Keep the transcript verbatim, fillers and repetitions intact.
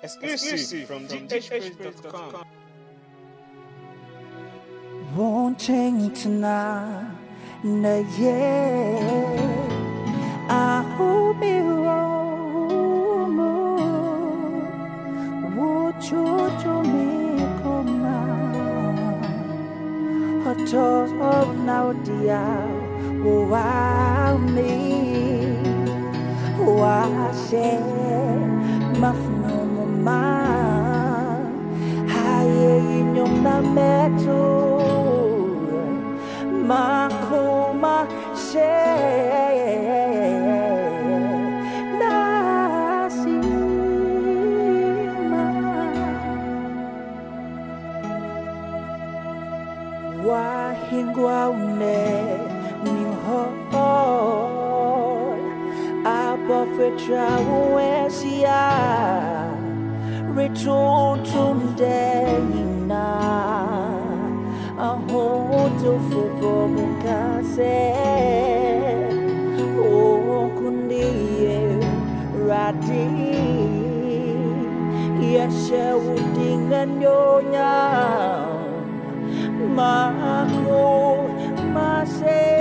Exclusive from d h praise dot com. Wanting tonight, na yeah, I hope you all would you to me come now? Hot up now, dear, wow me, wow say, mafno mama, haye inyong na meto. Makoma she nasima wahingwa une nimho abofetra wesia return to ndena ahoto fuko mukase o kundiye radi yeshe udinga nyonya mako mase